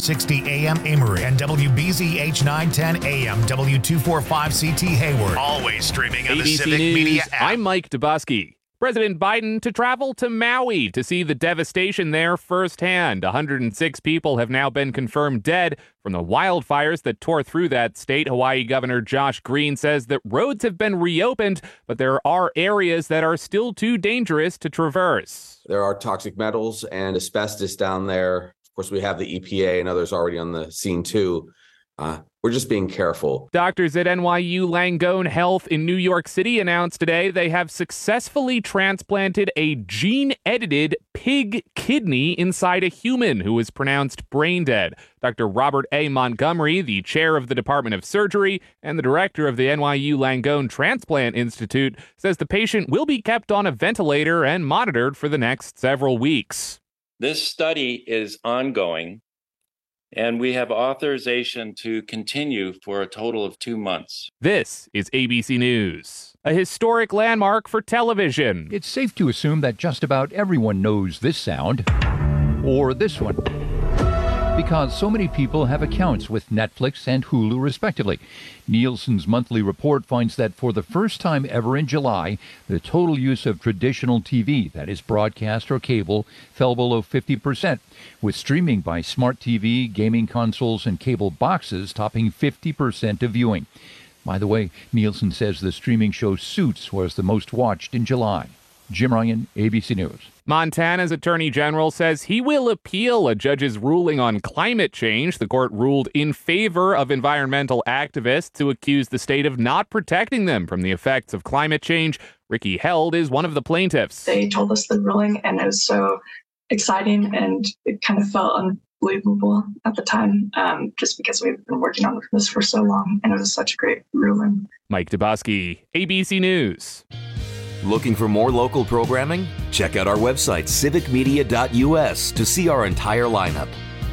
1260 AM Amory and WBZH 910 AM W245CT Hayward. Always streaming on the ABC Civic News, Media app. I'm Mike Dubusky. President Biden to travel to Maui to see the devastation there firsthand. 106 people have now been confirmed dead from the wildfires that tore through that state. Hawaii Governor Josh Green says that roads have been reopened, but there are areas that are still too dangerous to traverse. There are toxic metals and asbestos down there. Of course, we have the EPA and others already on the scene too. We're just being careful. Doctors at NYU Langone Health in New York City announced today they have successfully transplanted a gene-edited pig kidney inside a human who was pronounced brain dead. Dr. Robert A. Montgomery, the chair of the Department of Surgery and the director of the NYU Langone Transplant Institute, says the patient will be kept on a ventilator and monitored for the next several weeks. This study is ongoing, and we have authorization to continue for a total of 2 months. This is ABC News, a historic landmark for television. It's safe to assume that just about everyone knows this sound, or this one, because so many people have accounts with Netflix and Hulu, respectively. Nielsen's monthly report finds that for the first time ever in July, the total use of traditional TV, that is broadcast or cable, fell below 50%, with streaming by smart TV, gaming consoles, and cable boxes topping 50% of viewing. By the way, Nielsen says the streaming show Suits was the most watched in July. Jim Ryan, ABC News. Montana's attorney general says he will appeal a judge's ruling on climate change. The court ruled in favor of environmental activists who accused the state of not protecting them from the effects of climate change. Ricky Held is one of the plaintiffs. They told us the ruling, and it was so exciting, and it kind of felt unbelievable at the time, just because we've been working on this for so long, and it was such a great ruling. Mike Dubusky, ABC News. Looking for more local programming? Check out our website, civicmedia.us, to see our entire lineup.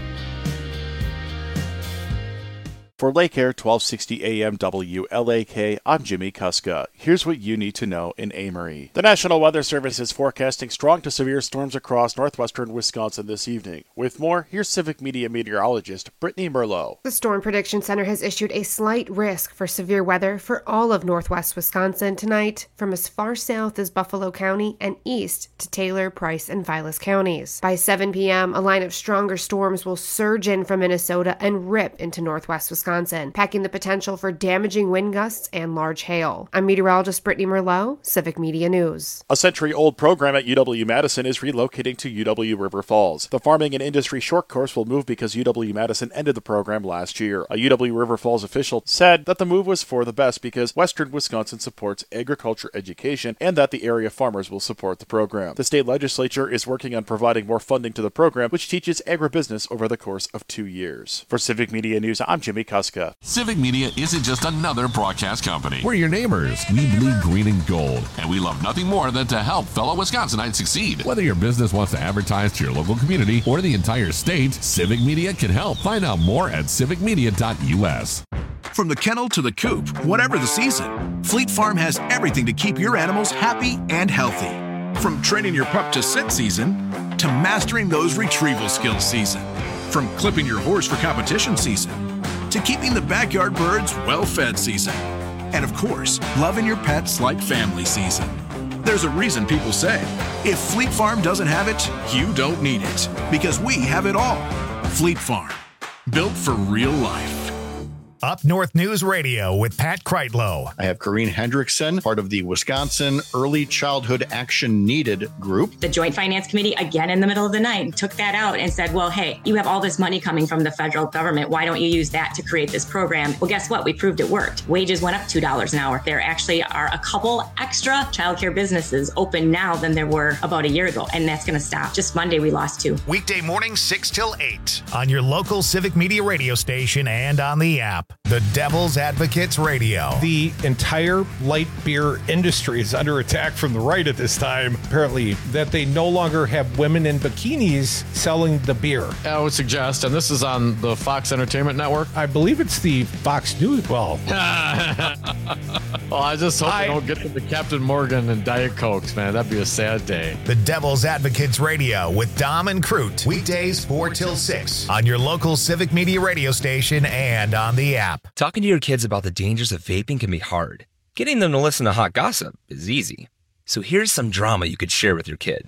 For Lake Air 1260 AM WLAK, I'm Jimmy Kuska. Here's what you need to know in Amory. The National Weather Service is forecasting strong to severe storms across northwestern Wisconsin this evening. With more, here's Civic Media meteorologist Brittany Merlot. The Storm Prediction Center has issued a slight risk for severe weather for all of northwest Wisconsin tonight, from as far south as Buffalo County and east to Taylor, Price, and Vilas counties. By 7 p.m., a line of stronger storms will surge in from Minnesota and rip into northwest Wisconsin, packing the potential for damaging wind gusts and large hail. I'm meteorologist Brittany Merlot, Civic Media News. A century-old program at UW-Madison is relocating to UW River Falls. The Farming and Industry Short Course will move because UW-Madison ended the program last year. A UW River Falls official said that the move was for the best because Western Wisconsin supports agriculture education and that the area farmers will support the program. The state legislature is working on providing more funding to the program, which teaches agribusiness over the course of 2 years. For Civic Media News, I'm Jimmy Kuska. Civic Media isn't just another broadcast company. We're your neighbors. We bleed green and gold. And we love nothing more than to help fellow Wisconsinites succeed. Whether your business wants to advertise to your local community or the entire state, Civic Media can help. Find out more at civicmedia.us. From the kennel to the coop, whatever the season, Fleet Farm has everything to keep your animals happy and healthy. From training your pup to sit season, to mastering those retrieval skills season. From clipping your horse for competition season, to keeping the backyard birds well-fed season. And of course, loving your pets like family season. There's a reason people say, if Fleet Farm doesn't have it, you don't need it. Because we have it all. Fleet Farm, built for real life. Up North News Radio with Pat Kreitlow. I have Corrine Hendrickson, part of the Wisconsin Early Childhood Action Needed group. The Joint Finance Committee, again in the middle of the night, took that out and said, well, hey, you have all this money coming from the federal government. Why don't you use that to create this program? Well, guess what? We proved it worked. Wages went up $2 an hour. There actually are a couple extra childcare businesses open now than there were about a year ago, and that's going to stop. Just Monday, we lost 2. Weekday mornings 6 till 8 on your local Civic Media radio station and on the app. The Devil's Advocates Radio. The entire light beer industry is under attack from the right at this time, apparently, that they no longer have women in bikinis selling the beer. I would suggest, and this is on the Fox Entertainment Network. I believe it's the Fox News. Well, Oh, I just hope I don't get to the Captain Morgan and Diet Cokes, man. That'd be a sad day. The Devil's Advocates Radio with Dom and Crute. Weekdays 4 till 6 on your local Civic Media radio station and on the app. Talking to your kids about the dangers of vaping can be hard. Getting them to listen to hot gossip is easy. So here's some drama you could share with your kid.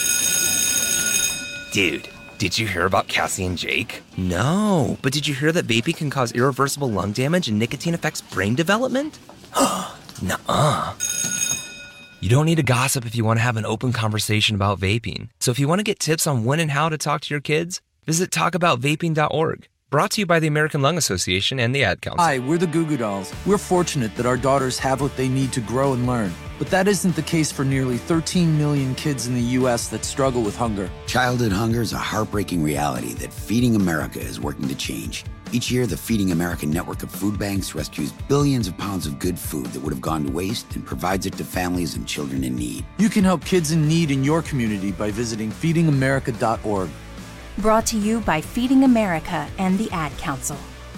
Dude, did you hear about Cassie and Jake? No, but did you hear that vaping can cause irreversible lung damage and nicotine affects brain development? Nuh-uh. You don't need to gossip if you want to have an open conversation about vaping. So if you want to get tips on when and how to talk to your kids, visit talkaboutvaping.org. Brought to you by the American Lung Association and the Ad Council. Hi, we're the Goo Goo Dolls. We're fortunate that our daughters have what they need to grow and learn. But that isn't the case for nearly 13 million kids in the U.S. that struggle with hunger. Childhood hunger is a heartbreaking reality that Feeding America is working to change. Each year, the Feeding America network of food banks rescues billions of pounds of good food that would have gone to waste and provides it to families and children in need. You can help kids in need in your community by visiting feedingamerica.org. Brought to you by Feeding America and the Ad Council.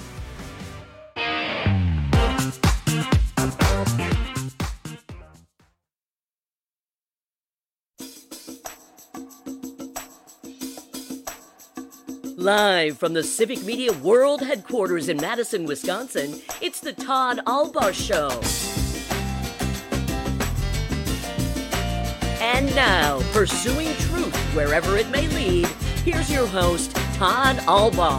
Live from the Civic Media World Headquarters in Madison, Wisconsin, it's the Todd Albaugh Show. And now, pursuing truth wherever it may lead, here's your host, Todd Albaugh.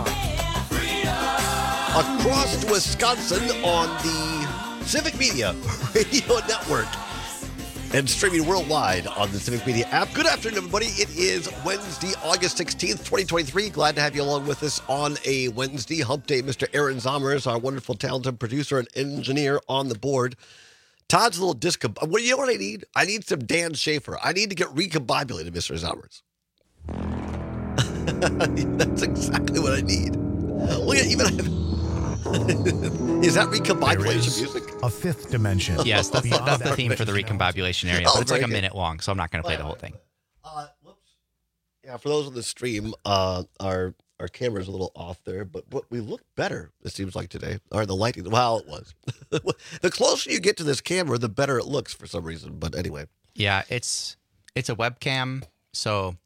Across Wisconsin on the Civic Media Radio Network and streaming worldwide on the Civic Media app. Good afternoon, everybody. It is Wednesday, August 16th, 2023. Glad to have you along with us on a Wednesday hump day. Mr. Aaron Zommers, our wonderful, talented producer and engineer on the board. Todd's a little Well, you know what I need? I need some Dan Schaefer. I need to get recombobulated, Mr. Zommers. That's exactly what I need. Look at is that recombobulation music? A fifth dimension. Yes, that's the theme for the recombobulation area. But it's like a minute long, so I'm not going to play the whole thing. Yeah, for those on the stream, our camera's a little off there, but we look better, it seems like today. Or the lighting, well, it was. The closer you get to this camera, the better it looks for some reason. But anyway. Yeah, it's a webcam, so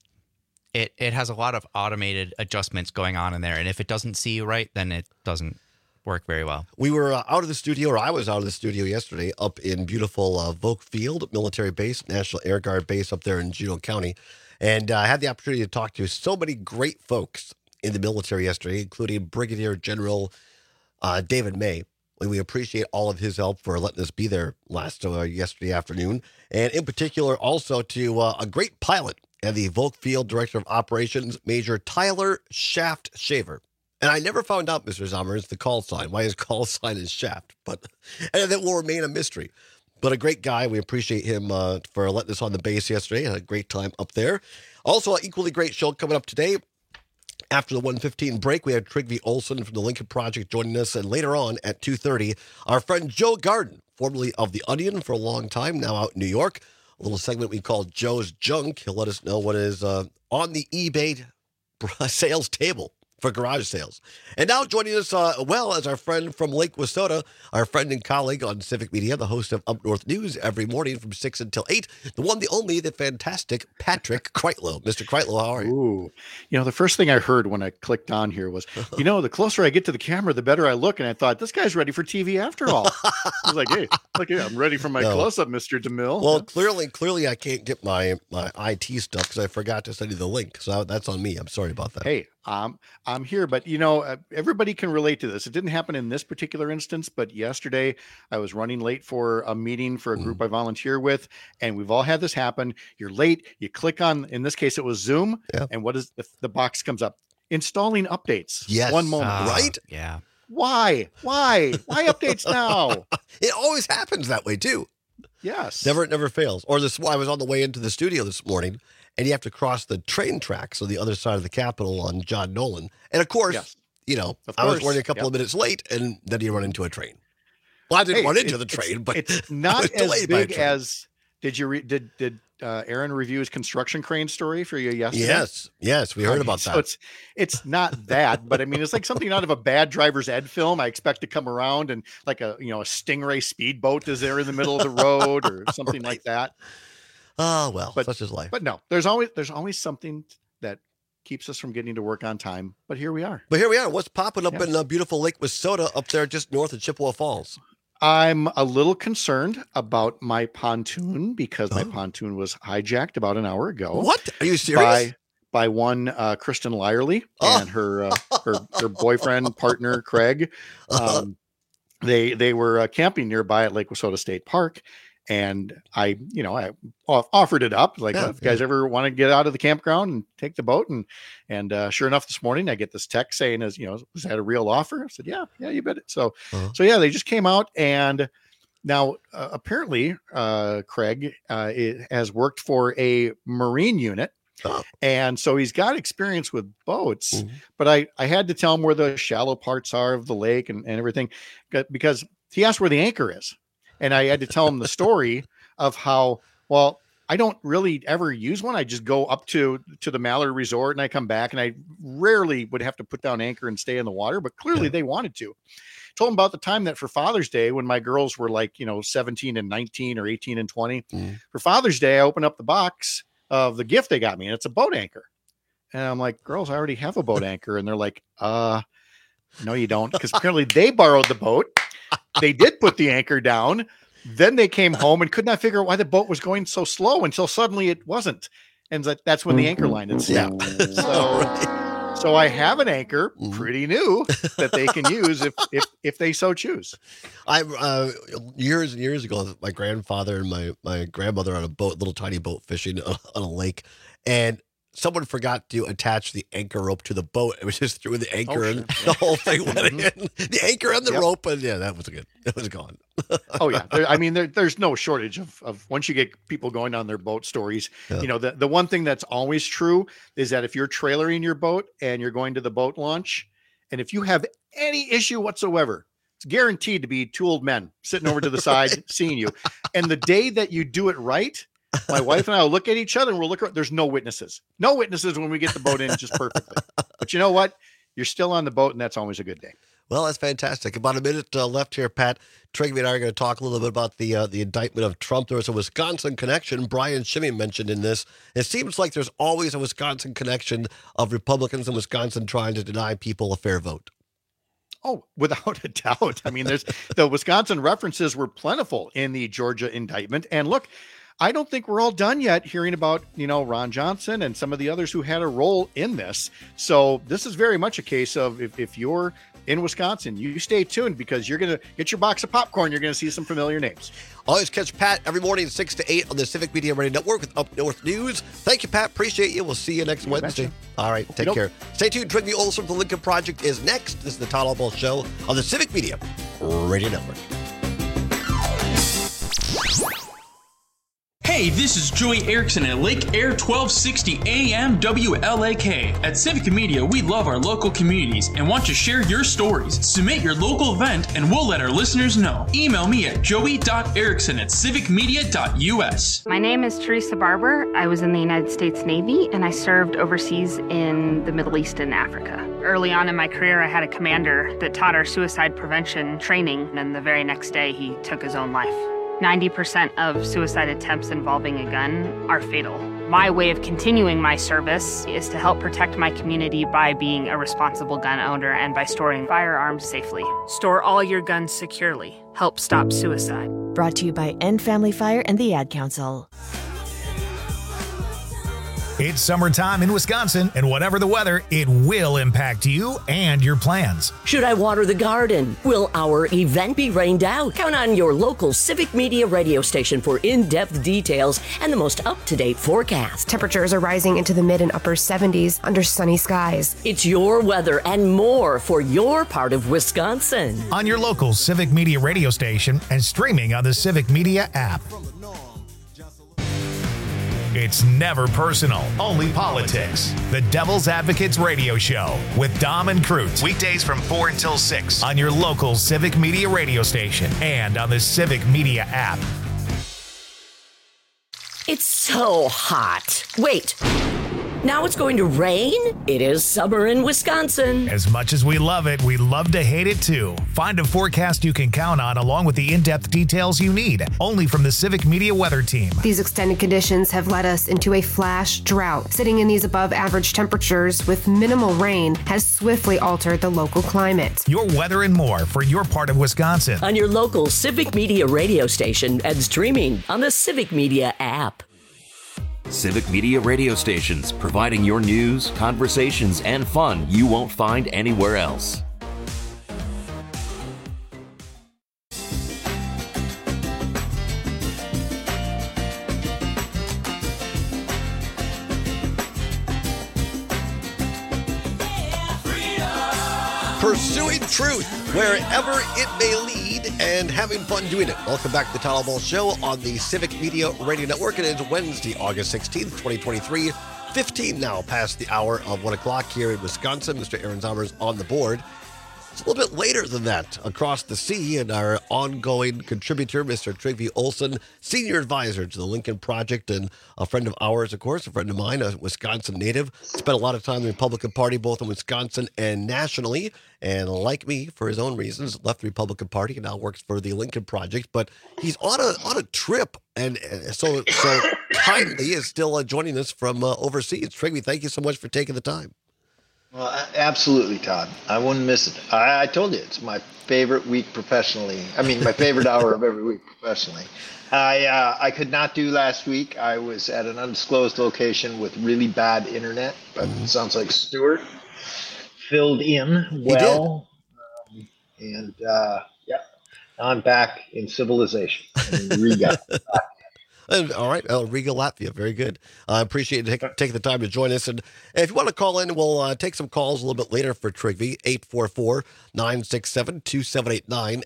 it has a lot of automated adjustments going on in there. And if it doesn't see you right, then it doesn't work very well. We were out of the studio, or I was out of the studio yesterday up in beautiful Volk Field Military Base, National Air Guard Base up there in Juneau County. And I had the opportunity to talk to so many great folks in the military yesterday, including Brigadier General David May. We appreciate all of his help for letting us be there yesterday afternoon. And in particular, also to a great pilot and the Volk Field Director of Operations, Major Tyler Shaft Shaver. And I never found out, Mr. Zommers, the call sign, why his call sign is Shaft. And that will remain a mystery. But a great guy. We appreciate him for letting us on the base yesterday. Had a great time up there. Also, an equally great show coming up today. After the 1:15 break, we have Trygve Olsen from the Lincoln Project joining us. And later on at 2:30, our friend Joe Garden, formerly of The Onion for a long time, now out in New York. A little segment we call Joe's Junk. He'll let us know what is on the eBay sales table for garage sales. And now joining us, as our friend from Lake Wissota, our friend and colleague on Civic Media, the host of Up North News every morning from 6 until 8, the one, the only, the fantastic Patrick Kreitlow. Mr. Kreitlow, how are you? Ooh. The first thing I heard when I clicked on here was, the closer I get to the camera, the better I look. And I thought, this guy's ready for TV after all. I was like, hey, I'm ready for my close-up, Mr. DeMille. Well, clearly I can't get my IT stuff because I forgot to send you the link. So that's on me. I'm sorry about that. Hey, I'm here, but everybody can relate to this. It didn't happen in this particular instance, but yesterday I was running late for a meeting for a group I volunteer with, and we've all had this happen. You're late, you click on, in this case, it was Zoom, and what is the box comes up? Installing updates. Yes. One moment, right? Yeah. Why updates now? It always happens that way too. Yes. Never fails. Or I was on the way into the studio this morning, and you have to cross the train tracks on the other side of the Capitol on John Nolan. And of course, I was running a couple of minutes late, and then you run into a train. Well, I didn't run into the train, but it's not as big as. Did Aaron reviews Construction Crane Story for you yesterday? Yes, we heard about that. So it's not that, but I mean, it's like something out of a bad driver's ed film. I expect to come around and like a Stingray speedboat is there in the middle of the road or something like that. Oh, well, such is life. But no, there's always something that keeps us from getting to work on time. But here we are. What's popping up in beautiful Lake Wissota up there just north of Chippewa Falls? I'm a little concerned about my pontoon because my pontoon was hijacked about an hour ago. What? Are you serious? By one Kristen Lyerly and her boyfriend, partner, Craig. They were camping nearby at Lake Wissota State Park. And I offered it up. Like, if you guys ever want to get out of the campground and take the boat, and sure enough, this morning I get this text saying, was that a real offer? I said, yeah, you bet it. So they just came out, and now apparently Craig has worked for a Marine unit. And so he's got experience with boats, but I had to tell him where the shallow parts are of the lake and everything, because he asked where the anchor is. And I had to tell him the story of how, I don't really ever use one. I just go up to the Mallory Resort and I come back, and I rarely would have to put down anchor and stay in the water, but clearly they wanted to. Told him about the time that for Father's Day, when my girls were like, 17 and 19 or 18 and 20, for Father's Day, I opened up the box of the gift they got me, and it's a boat anchor. And I'm like, girls, I already have a boat anchor. And they're like, no, you don't. Because apparently they borrowed the boat. They did put the anchor down. Then they came home and could not figure out why the boat was going so slow until suddenly it wasn't. And that's when the anchor line had snapped. So I have an anchor, pretty new, that they can use if they so choose. I years and years ago, my grandfather and my grandmother on a boat, little tiny boat fishing on a lake, and someone forgot to attach the anchor rope to the boat. It was just threw the anchor and the whole thing went in. The anchor and the rope, and that was good. It was gone. Oh yeah, there's no shortage of once you get people going on their boat stories. Yeah. The one thing that's always true is that if you're trailering your boat and you're going to the boat launch, and if you have any issue whatsoever, it's guaranteed to be two old men sitting over to the side seeing you. And the day that you do it right, my wife and I will look at each other and we'll look around. There's no witnesses when we get the boat in just perfectly. But you know what? You're still on the boat, and that's always a good day. Well, that's fantastic. About a minute left here, Pat. Trigby and I are going to talk a little bit about the indictment of Trump. There was a Wisconsin connection. Brian Shimmy mentioned in this. It seems like there's always a Wisconsin connection of Republicans in Wisconsin trying to deny people a fair vote. Oh, without a doubt. I mean, the Wisconsin references were plentiful in the Georgia indictment. And look, I don't think we're all done yet hearing about, Ron Johnson and some of the others who had a role in this. So this is very much a case of if you're in Wisconsin, you stay tuned, because you're going to get your box of popcorn. You're going to see some familiar names. Always catch Pat every morning 6 to 8 on the Civic Media Radio Network with Up North News. Thank you, Pat. Appreciate you. We'll see you next Wednesday. All right. Take care. Stay tuned. Trigby Olson from the Lincoln Project is next. This is the Todd Albaugh Show on the Civic Media Radio Network. Hey, this is Joey Erickson at Lake Air 1260 AM WLAK. At Civic Media, we love our local communities and want to share your stories. Submit your local event and we'll let our listeners know. Email me at joey.erickson@civicmedia.us. My name is Teresa Barber. I was in the United States Navy and I served overseas in the Middle East and Africa. Early on in my career, I had a commander that taught our suicide prevention training, and the very next day he took his own life. 90% of suicide attempts involving a gun are fatal. My way of continuing my service is to help protect my community by being a responsible gun owner and by storing firearms safely. Store all your guns securely. Help stop suicide. Brought to you by End Family Fire and the Ad Council. It's summertime in Wisconsin, and whatever the weather, it will impact you and your plans. Should I water the garden? Will our event be rained out? Count on your local Civic Media radio station for in-depth details and the most up-to-date forecast. Temperatures are rising into the mid and upper 70s under sunny skies. It's your weather and more for your part of Wisconsin. On your local Civic Media radio station and streaming on the Civic Media app. It's never personal, only politics. The Devil's Advocates Radio Show with Dom and Cruz. Weekdays from 4 until 6 on your local Civic Media radio station and on the Civic Media app. It's so hot. Wait. Now it's going to rain? It is summer in Wisconsin. As much as we love it, we love to hate it too. Find a forecast you can count on along with the in-depth details you need, only from the Civic Media Weather Team. These extended conditions have led us into a flash drought. Sitting in these above average temperatures with minimal rain has swiftly altered the local climate. Your weather and more for your part of Wisconsin. On your local Civic Media radio station and streaming on the Civic Media app. Civic Media radio stations, providing your news, conversations, and fun you won't find anywhere else. Pursuing truth wherever it may lead and having fun doing it. Welcome back to the Todd Ball Show on the Civic Media Radio Network. It is Wednesday, August 16th, 2023. 15 now past the hour of 1 o'clock here in Wisconsin. Mr. Aaron Zombers on the board. It's a little bit later than that across the sea, and our ongoing contributor, Mr. Trygve Olsen, senior advisor to the Lincoln Project and a friend of ours, of course, a friend of mine, a Wisconsin native. Spent a lot of time in the Republican Party, both in Wisconsin and nationally, and like me, for his own reasons, left the Republican Party and now works for the Lincoln Project. But he's on a trip, and so kindly is still joining us from overseas. Trygve, thank you so much for taking the time. Well, absolutely, Todd. I wouldn't miss it. I told you, it's my favorite week professionally. I mean, my favorite hour of every week professionally. I could not do last week. I was at an undisclosed location with really bad internet, but it sounds like Stuart filled in well. And yeah, I'm back in civilization in Riga. All right, Riga, Latvia. Very good. I appreciate you taking the time to join us. And if you want to call in, we'll take some calls a little bit later for Trygve. 844-967-2789.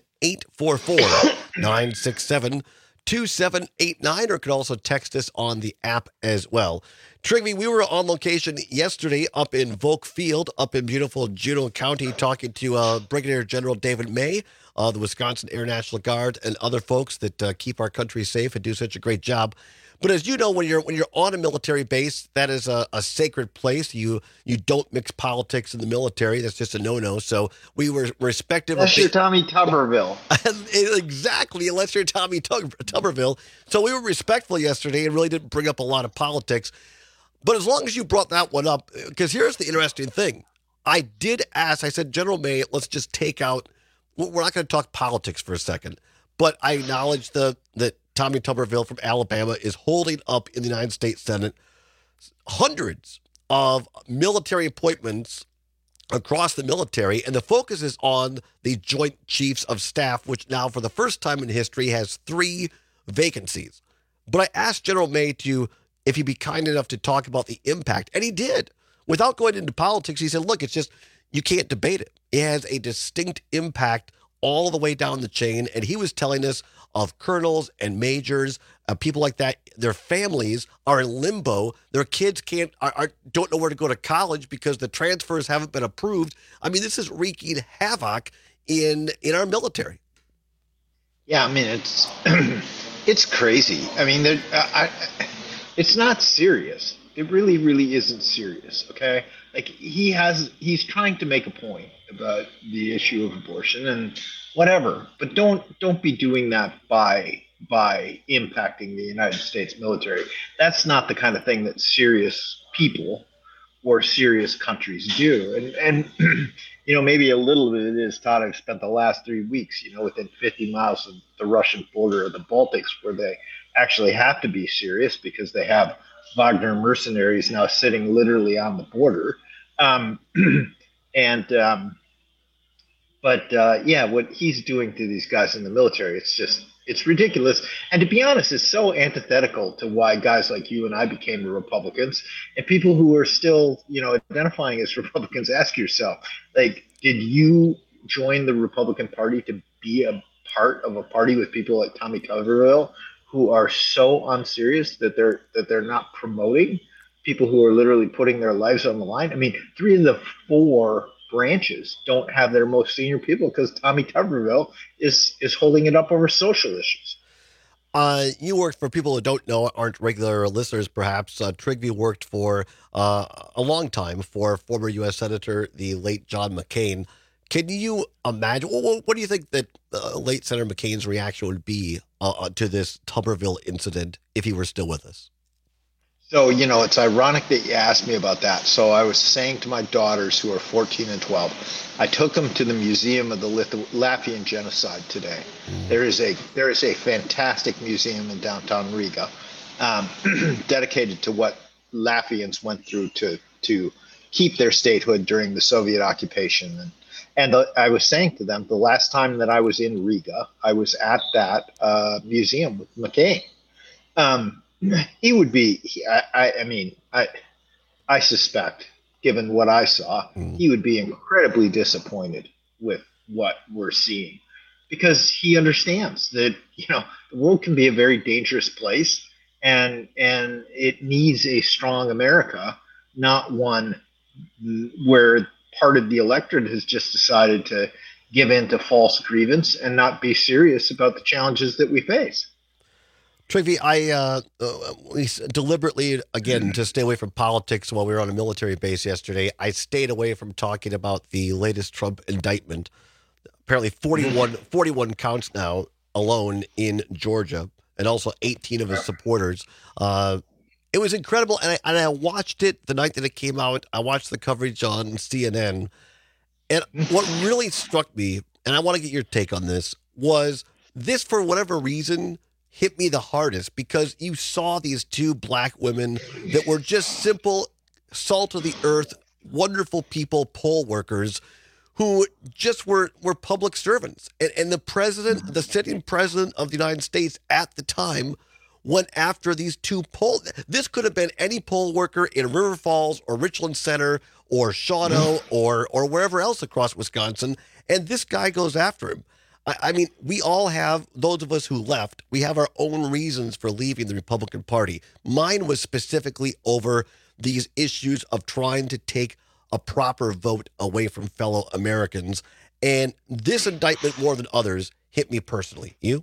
844-967-2789. Or you can also text us on the app as well. Trygve, we were on location yesterday up in Volk Field, up in beautiful Juneau County, talking to Brigadier General David May, the Wisconsin Air National Guard, and other folks that keep our country safe and do such a great job. But as you know, when you're on a military base, that is a sacred place. You don't mix politics in the military. That's just a no-no. So we were respective. Unless you're Tommy Tuberville. Exactly, unless you're Tommy Tuberville. So we were respectful yesterday and really didn't bring up a lot of politics. But as long as you brought that one up, because here's the interesting thing. I did ask, I said, General May, let's just take out, we're not going to talk politics for a second, but I acknowledge that Tommy Tuberville from Alabama is holding up in the United States Senate hundreds of military appointments across the military, and the focus is on the Joint Chiefs of Staff, which now for the first time in history has 3 vacancies. But I asked General May if he'd be kind enough to talk about the impact, and he did. Without going into politics, he said, look, it's just, you can't debate it. It has a distinct impact all the way down the chain, and he was telling us of colonels and majors, people like that. Their families are in limbo. Their kids don't know where to go to college because the transfers haven't been approved. I mean, this is wreaking havoc in our military. Yeah, I mean, it's crazy. I mean, it's not serious. It really, really isn't serious. Okay, like he's trying to make a point about the issue of abortion and whatever, but don't be doing that by impacting the United States military. That's not the kind of thing that serious people or serious countries do. And you know, maybe a little bit it is, Todd. I've spent the last 3 weeks, within 50 miles of the Russian border of the Baltics, where they actually have to be serious because they have Wagner mercenaries now sitting literally on the border. What he's doing to these guys in the military, it's ridiculous. And to be honest, it's so antithetical to why guys like you and I became Republicans, and people who are still, identifying as Republicans. Ask yourself, like, did you join the Republican Party to be a part of a party with people like Tommy Tuberville, who are so unserious that they're not promoting people who are literally putting their lives on the line? I mean, 3 of the 4 branches don't have their most senior people because Tommy Tuberville is holding it up over social issues. You worked for people who don't know, aren't regular listeners perhaps. Trygve worked for a long time for former U.S. Senator, the late John McCain. Can you imagine, what do you think that late Senator McCain's reaction would be to this Tuberville incident if he were still with us? So, it's ironic that you asked me about that. So I was saying to my daughters who are 14 and 12, I took them to the Museum of the Latvian Genocide today. There is a fantastic museum in downtown Riga dedicated to what Latvians went through to keep their statehood during the Soviet occupation. And I was saying to them, the last time that I was in Riga, I was at that museum with McCain. He would be, I suspect, given what I saw, he would be incredibly disappointed with what we're seeing, because he understands that, the world can be a very dangerous place, and it needs a strong America, not one where part of the electorate has just decided to give in to false grievance and not be serious about the challenges that we face. Trygve, we deliberately, again, to stay away from politics while we were on a military base yesterday, I stayed away from talking about the latest Trump indictment. Apparently 41 counts now alone in Georgia, and also 18 of his supporters. It was incredible, and I watched it the night that it came out. I watched the coverage on CNN, and what really struck me, and I want to get your take on this, was this, for whatever reason, hit me the hardest, because you saw these two black women that were just simple, salt of the earth, wonderful people, poll workers, who just were public servants. And the president, the sitting president of the United States at the time, went after these two this could have been any poll worker in River Falls or Richland Center or Shawano or wherever else across Wisconsin, and this guy goes after him. I mean, we all have, those of us who left, we have our own reasons for leaving the Republican Party. Mine was specifically over these issues of trying to take a proper vote away from fellow Americans. And this indictment, more than others, hit me personally. You?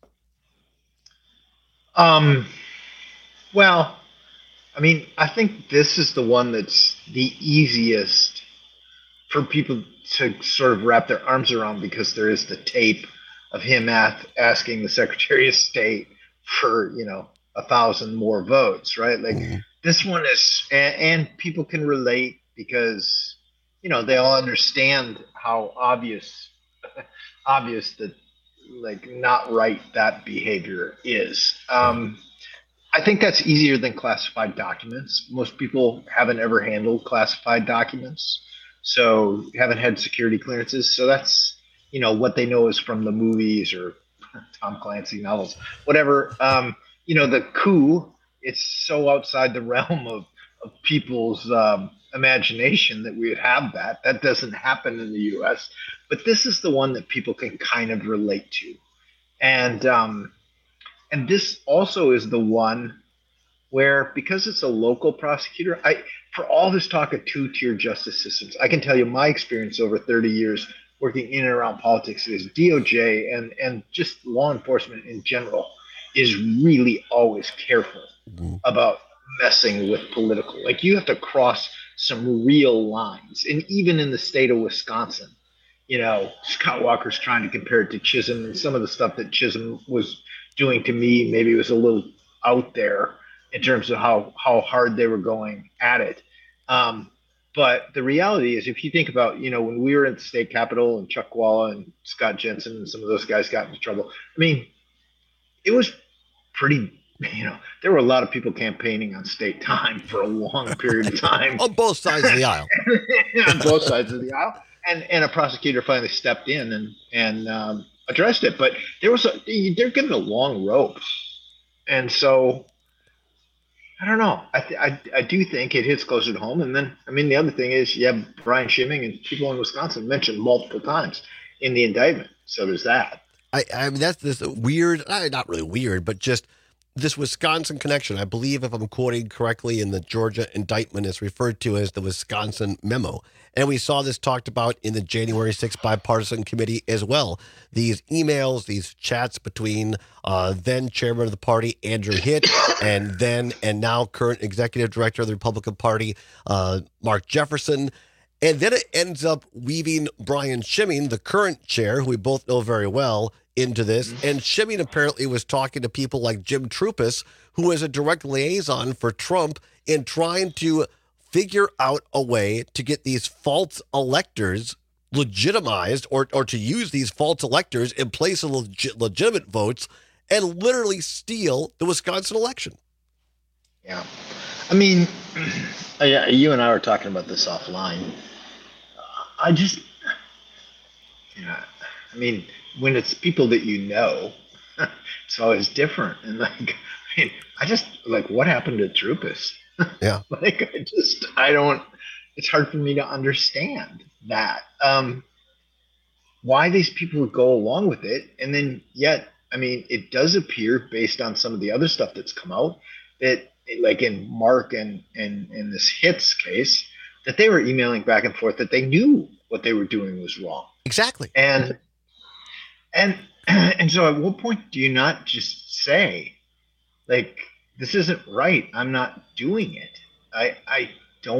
Well, I mean, I think this is the one that's the easiest for people to sort of wrap their arms around, because there is the tape of him asking the Secretary of State for, 1,000 more votes, right? Like this one is, and people can relate because, they all understand how obvious that, like, not right that behavior is. I think that's easier than classified documents. Most people haven't ever handled classified documents, so haven't had security clearances. So that's, what they know is from the movies or Tom Clancy novels, whatever. The coup, it's so outside the realm of people's imagination that we would have that. That doesn't happen in the U.S., but this is the one that people can kind of relate to. And this also is the one where, because it's a local prosecutor, for all this talk of two-tier justice systems, I can tell you my experience over 30 years working in and around politics is DOJ and just law enforcement in general is really always careful about messing with political. Like, you have to cross some real lines. And even in the state of Wisconsin, Scott Walker's trying to compare it to Chisholm, and some of the stuff that Chisholm was doing to me maybe was a little out there in terms of how hard they were going at it. But the reality is, if you think about, when we were at the state capitol and Chuck Walla and Scott Jensen and some of those guys got into trouble, I mean, it was pretty, there were a lot of people campaigning on state time for a long period of time. On both sides of the aisle. On both sides of the aisle. And a prosecutor finally stepped in and addressed it. But they're given a long rope. And so, I don't know. I do think it hits closer to home. And then, I mean, the other thing is you have Brian Schimming and people in Wisconsin mentioned multiple times in the indictment. So there's that. I mean, that's this weird, not really weird, but just this Wisconsin connection, I believe if I'm quoting correctly in the Georgia indictment, is referred to as the Wisconsin memo. And we saw this talked about in the January 6th bipartisan committee as well. These emails, these chats between then chairman of the party, Andrew Hitt, and now current executive director of the Republican Party, Mark Jefferson. And then it ends up weaving Brian Schimming, the current chair, who we both know very well, into this. And Schimming apparently was talking to people like Jim Trupis, who is a direct liaison for Trump, in trying to figure out a way to get these false electors legitimized, or to use these false electors in place of legitimate votes and literally steal the Wisconsin election. Yeah. I mean, you and I were talking about this offline. I mean, when it's people that you know, it's always different. And like, I mean, what happened to Trupis? Yeah. It's hard for me to understand that. Why these people would go along with it. And then yet, I mean, it does appear based on some of the other stuff that's come out that, like in Mark and in this Hitts case, that they were emailing back and forth, that they knew what they were doing was wrong. Exactly. And so at what point do you not just say, like, this isn't right, I'm not doing it? I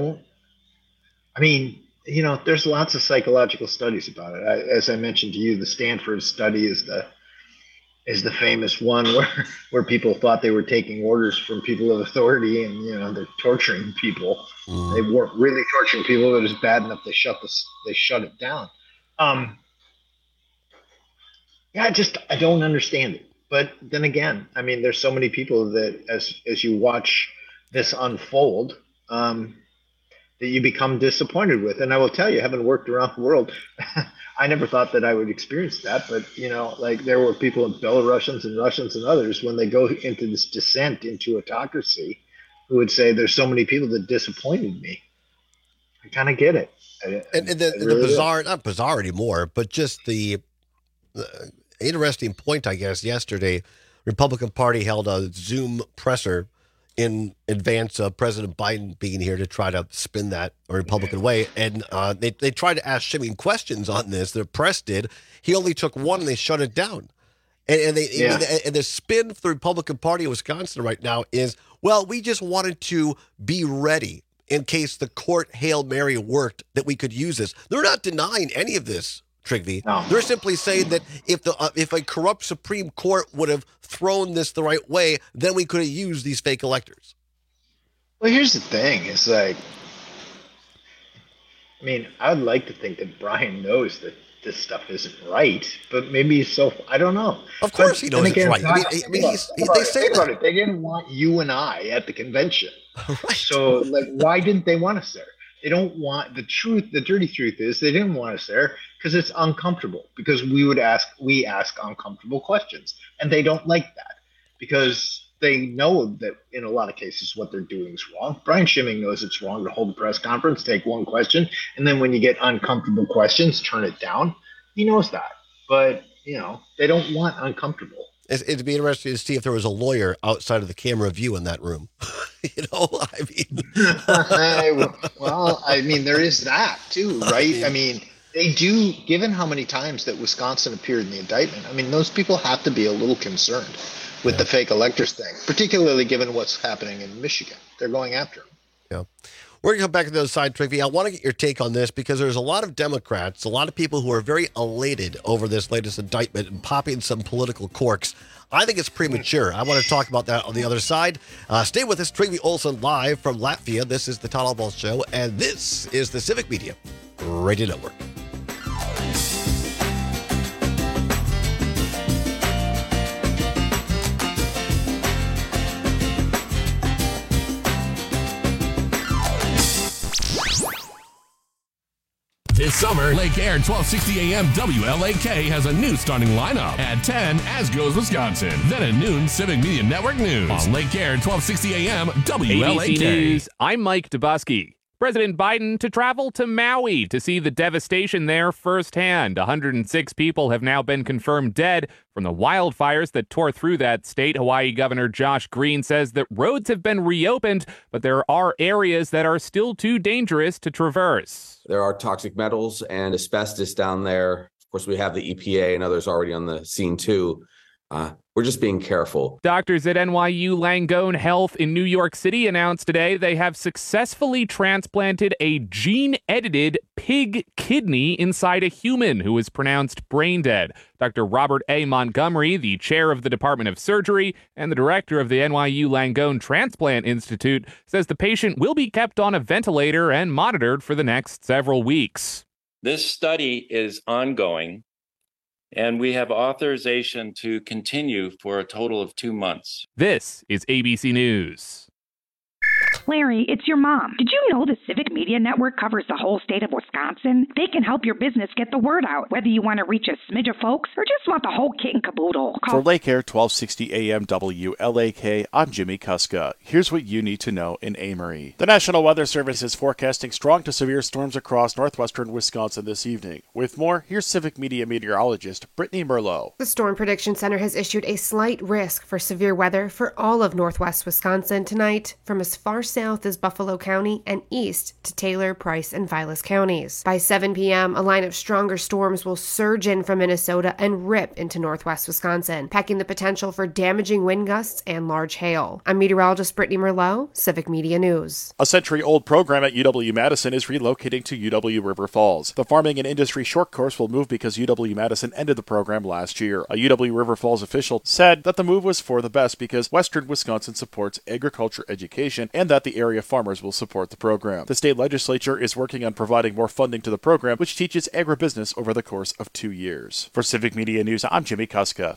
mean, you know, there's lots of psychological studies about it. As I mentioned to you, the Stanford study is the famous one where people thought they were taking orders from people of authority, and you know, they're torturing people. They weren't really torturing people, but it was bad enough they shut it down. I don't understand it. But then again, I mean, there's so many people that as you watch this unfold, that you become disappointed with. And I will tell you, having worked around the world, I never thought that I would experience that. But, you know, like there were people in Belarusians and Russians and others, when they go into this descent into autocracy, who would say there's so many people that disappointed me. I kind of get it. The bizarre, not bizarre anymore, but just the interesting point, I guess, yesterday, Republican Party held a Zoom presser in advance of President Biden being here to try to spin that a Republican way. And they tried to ask Schimming questions on this. The press did. He only took one and they shut it down. And the spin for the Republican Party of Wisconsin right now is, well, we just wanted to be ready in case the court Hail Mary worked, that we could use this. They're not denying any of this, Trigby. No. They're simply saying that if a corrupt Supreme Court would have thrown this the right way, then we could have used these fake electors. Well, here's the thing. It's like, I mean, I'd like to think that Brian knows that this stuff isn't right, but maybe I don't know. Of course he knows it's right. They say that. They didn't want you and I at the convention. Right. So, like, why didn't they want us there? They don't want the truth. The dirty truth is they didn't want us there because it's uncomfortable, because we ask uncomfortable questions, and they don't like that because they know that in a lot of cases what they're doing is wrong. Brian Schimming knows it's wrong to hold a press conference, take one question, and then when you get uncomfortable questions, turn it down. He knows that, but you know, they don't want uncomfortable. It'd be interesting to see if there was a lawyer outside of the camera view in that room. You know, I mean, well, I mean, there is that too, right? I mean, they do, given how many times that Wisconsin appeared in the indictment, I mean, those people have to be a little concerned with the fake electors thing, particularly given what's happening in Michigan. They're going after them. Yeah. We're going to come back to the other side, Trigby. I want to get your take on this because there's a lot of Democrats, a lot of people who are very elated over this latest indictment and popping some political corks. I think it's premature. I want to talk about that on the other side. Stay with us. Trygve Olsen live from Latvia. This is the Todd Oswalt Show, and this is the Civic Media Radio Network. This summer, Lake Air 1260 AM WLAK has a new starting lineup. At 10, as goes Wisconsin. Then at noon, Civic Media Network News on Lake Air 1260 AM WLAK. ABC News, I'm Mike Dubosky. President Biden to travel to Maui to see the devastation there firsthand. 106 people have now been confirmed dead from the wildfires that tore through that state. Hawaii Governor Josh Green says that roads have been reopened, but there are areas that are still too dangerous to traverse. There are toxic metals and asbestos down there. Of course, we have the EPA and others already on the scene, too. We're just being careful. Doctors at NYU Langone Health in New York City announced today they have successfully transplanted a gene-edited pig kidney inside a human who was pronounced brain dead. Dr. Robert A. Montgomery, the chair of the Department of Surgery and the director of the NYU Langone Transplant Institute, says the patient will be kept on a ventilator and monitored for the next several weeks. This study is ongoing, and we have authorization to continue for a total of 2 months. This is ABC News. Larry, it's your mom. Did you know the Civic Media Network covers the whole state of Wisconsin? They can help your business get the word out, whether you want to reach a smidge of folks or just want the whole kit and caboodle. For Lake Air 1260 AM WLAK, I'm Jimmy Kuska. Here's what you need to know in Amory. The National Weather Service is forecasting strong to severe storms across northwestern Wisconsin this evening. With more, here's Civic Media meteorologist Brittany Merlot. The Storm Prediction Center has issued a slight risk for severe weather for all of northwest Wisconsin tonight, from as far south as Buffalo County and east to Taylor, Price, and Vilas counties. By 7 p.m., a line of stronger storms will surge in from Minnesota and rip into northwest Wisconsin, packing the potential for damaging wind gusts and large hail. I'm meteorologist Brittany Merlot, Civic Media News. A century-old program at UW-Madison is relocating to UW-River Falls. The Farming and Industry short course will move because UW-Madison ended the program last year. A UW-River Falls official said that the move was for the best because western Wisconsin supports agriculture education and that the area farmers will support the program. The state legislature is working on providing more funding to the program, which teaches agribusiness over the course of 2 years. For Civic Media News, I'm Jimmy Kuska.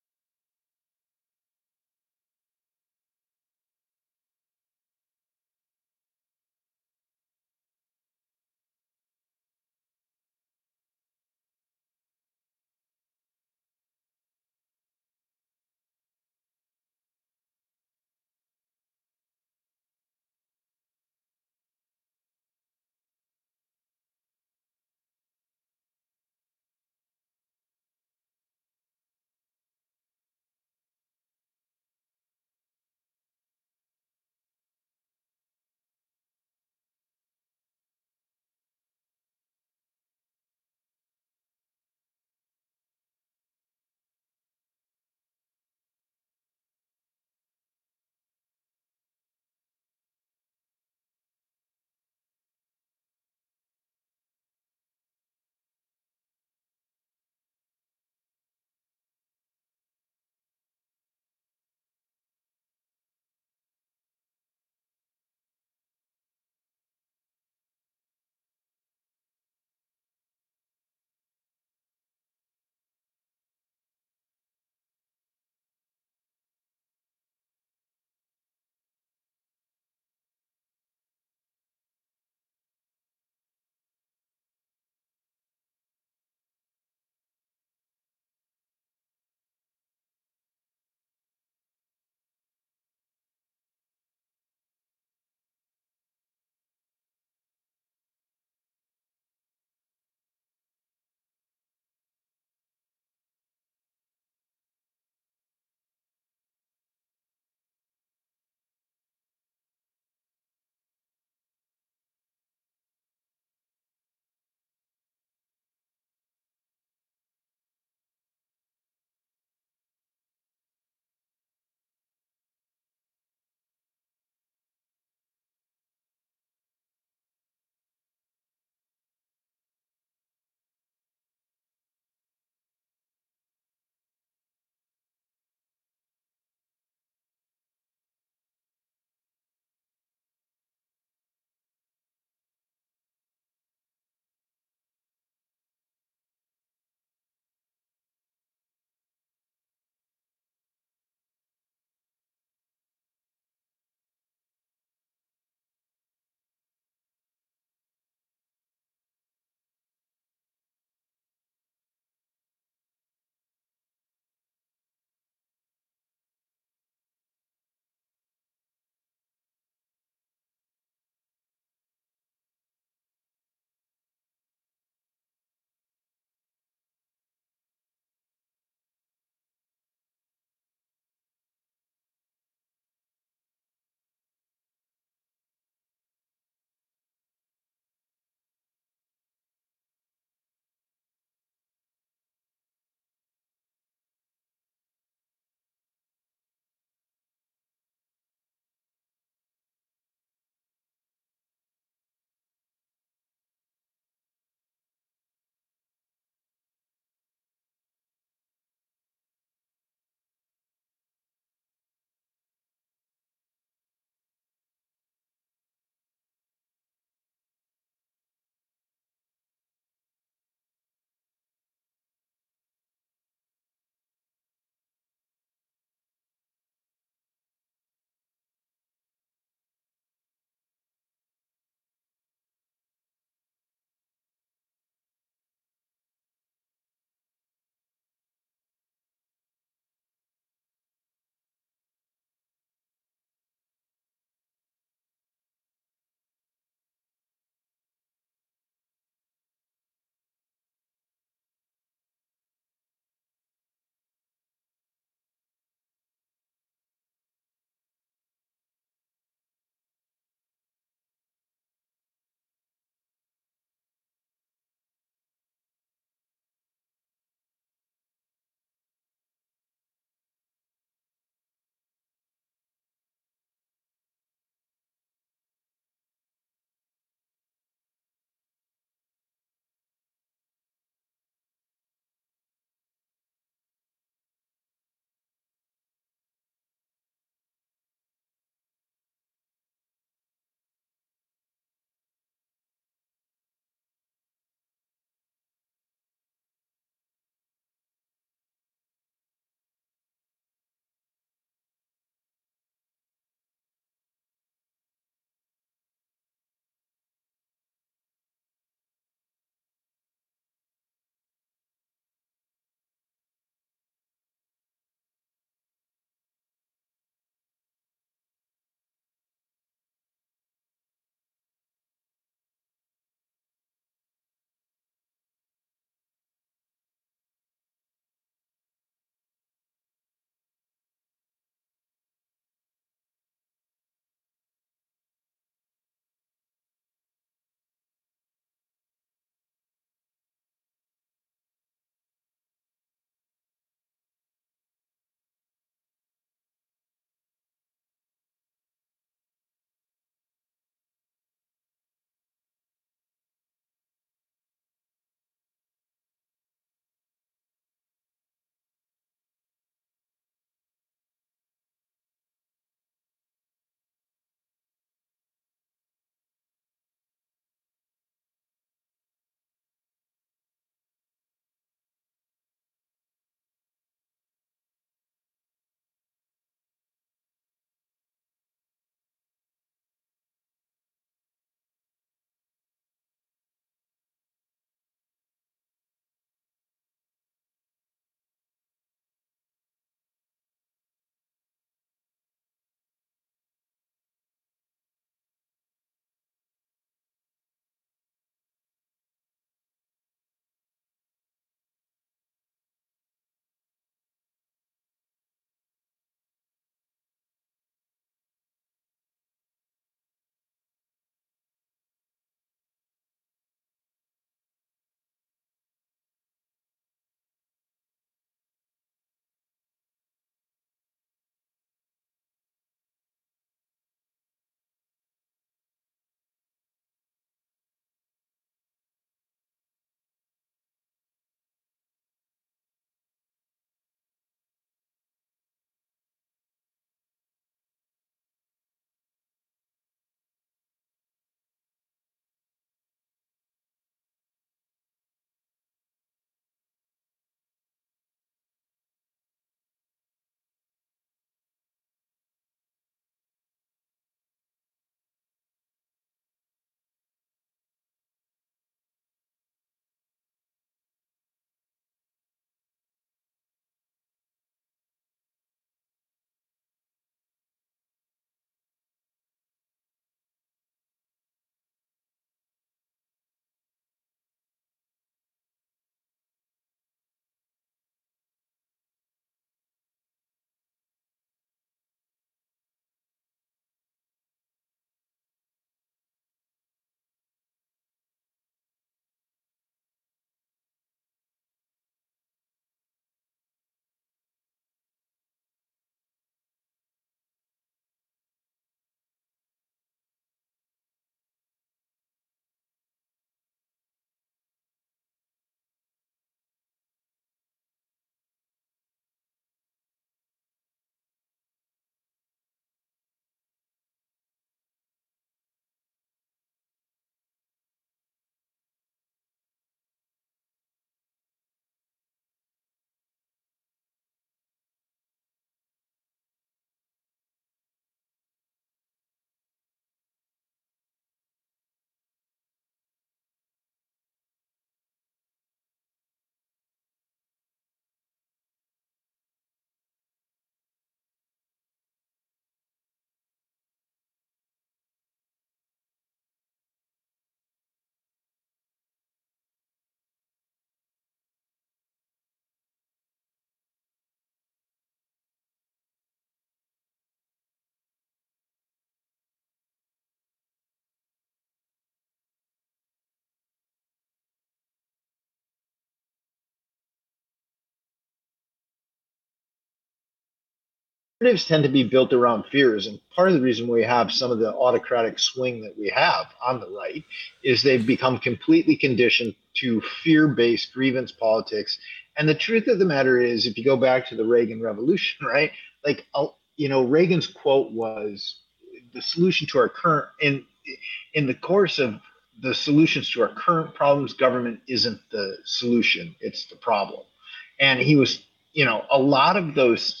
narratives tend to be built around fears, and part of the reason we have some of the autocratic swing that we have on the right is they've become completely conditioned to fear-based grievance politics. And the truth of the matter is, if you go back to the Reagan Revolution, right, like, Reagan's quote was, the solution to our current, in the course of the solutions to our current problems, government isn't the solution, it's the problem. And he was, a lot of those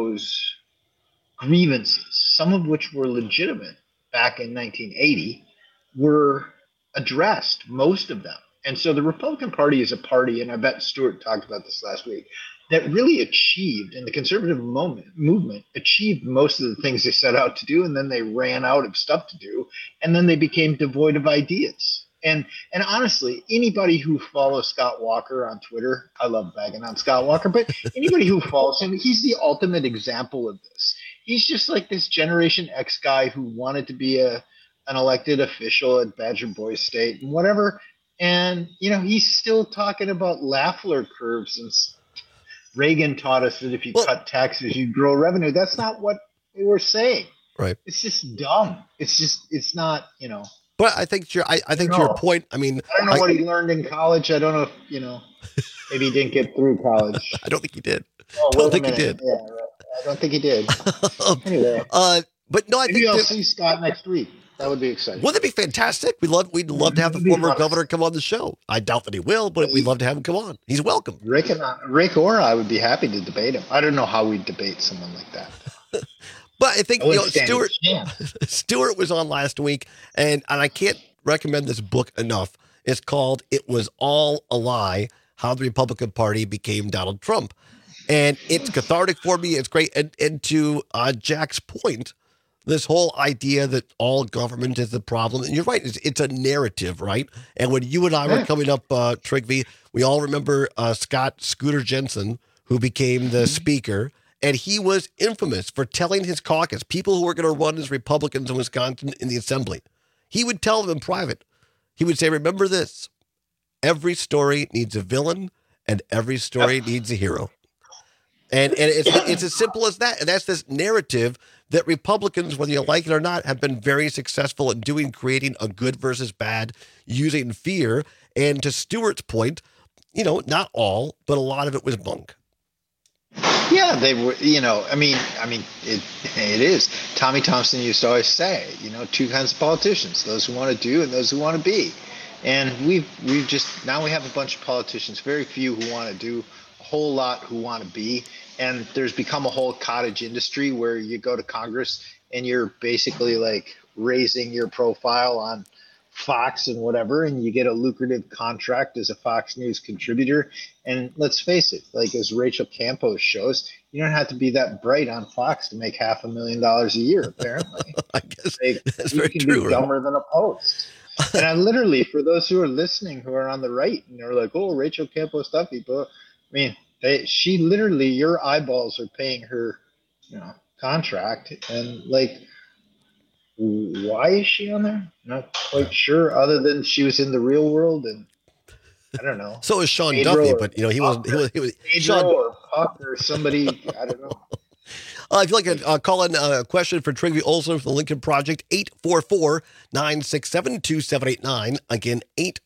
grievances, some of which were legitimate back in 1980, were addressed, most of them. And so the Republican Party is a party, and I bet Stuart talked about this last week, that really achieved, and the conservative movement achieved most of the things they set out to do, and then they ran out of stuff to do, and then they became devoid of ideas. And honestly, anybody who follows Scott Walker on Twitter, I love bagging on Scott Walker, but anybody who follows him, he's the ultimate example of this. He's just like this Generation X guy who wanted to be an elected official at Badger Boy State and whatever. And, he's still talking about Lafleur curves, and Reagan taught us that if you cut taxes, you grow revenue. That's not what they were saying. Right. It's just dumb. It's not, But I think I think to your point, I mean, I don't know what he learned in college. I don't know if, maybe he didn't get through college. I don't think he did. Oh, don't think he did. Yeah, I don't think he did. Anyway. But no, I maybe think I'll see Scott next week. That would be exciting. Wouldn't it be fantastic? We'd love to have the former governor come on the show. I doubt that he will, but we'd love to have him come on. He's welcome. Rick or I would be happy to debate him. I don't know how we'd debate someone like that. But I think Stuart was on last week, and I can't recommend this book enough. It's called "It Was All a Lie: How the Republican Party Became Donald Trump," and it's cathartic for me. It's great, and to Jack's point, this whole idea that all government is the problem, and you're right, it's a narrative, right? And when you and I were coming up, Trygve, we all remember Scott Scooter Jensen, who became the speaker. And he was infamous for telling his caucus, people who were going to run as Republicans in Wisconsin in the assembly, he would tell them in private. He would say, remember this, every story needs a villain and every story needs a hero. And it's as simple as that. And that's this narrative that Republicans, whether you like it or not, have been very successful at doing, creating a good versus bad, using fear. And to Stuart's point, not all, but a lot of it was bunk. Yeah, they were, it is. Tommy Thompson used to always say, two kinds of politicians, those who want to do and those who want to be. And we've just, now we have a bunch of politicians, very few who want to do, a whole lot who want to be. And there's become a whole cottage industry where you go to Congress and you're basically like raising your profile on Fox and whatever, and you get a lucrative contract as a Fox News contributor. And let's face it, like as Rachel Campos shows, you don't have to be that bright on Fox to make $500,000 a year, apparently. I guess that's you very can true. be dumber than a post. And I literally, for those who are listening who are on the right, and they're like, oh, Rachel Campos stuff, people, she literally, your eyeballs are paying her, contract. And like, why is she on there? Not quite sure, other than she was in the real world, and I don't know. So is Sean Duffy, but he was Sean or Puck or somebody. I don't know. If you'd like to call in a question for Trygve Olsen from the Lincoln Project, 844-967-2789. Again,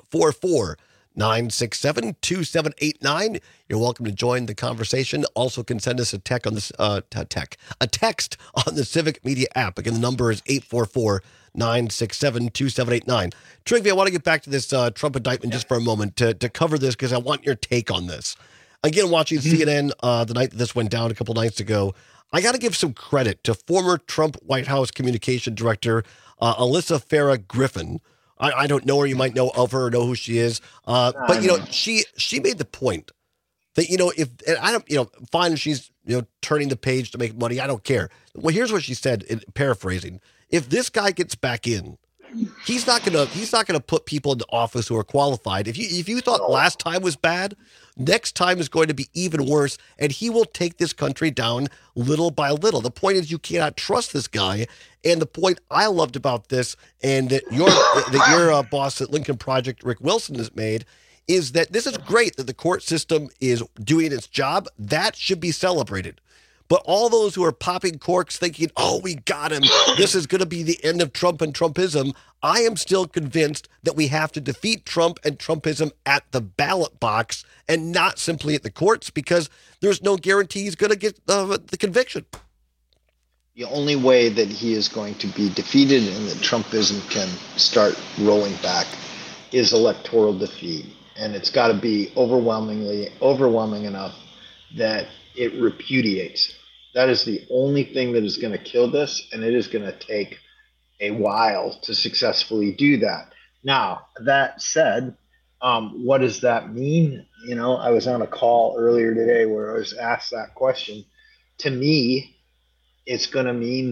844-967-2789. You're welcome to join the conversation. Also can send us a text on this text on the Civic Media app. Again, the number is 844-967-2789. Trygve, I want to get back to this Trump indictment just for a moment to cover this because I want your take on this. Again, watching CNN the night that this went down a couple nights ago, I got to give some credit to former Trump White House communication director Alyssa Farah Griffin. I don't know her. You might know of her or know who she is. But, she made the point that, if I don't, fine, she's, turning the page to make money. I don't care. Well, here's what she said, paraphrasing. If this guy gets back in, he's not gonna put people into office who are qualified. If you thought last time was bad, next time is going to be even worse, and he will take this country down little by little. The point is, you cannot trust this guy. And the point I loved about this, and that your boss at Lincoln Project, Rick Wilson, has made, is that this is great that the court system is doing its job. That should be celebrated. But all those who are popping corks thinking, oh, we got him, this is going to be the end of Trump and Trumpism, I am still convinced that we have to defeat Trump and Trumpism at the ballot box and not simply at the courts, because there's no guarantee he's going to get the conviction. The only way that he is going to be defeated and that Trumpism can start rolling back is electoral defeat. And it's got to be overwhelming enough that it repudiates. That is the only thing that is going to kill this, and it is going to take a while to successfully do that. Now, that said, what does that mean? You know, I was on a call earlier today where I was asked that question. To me, it's going to mean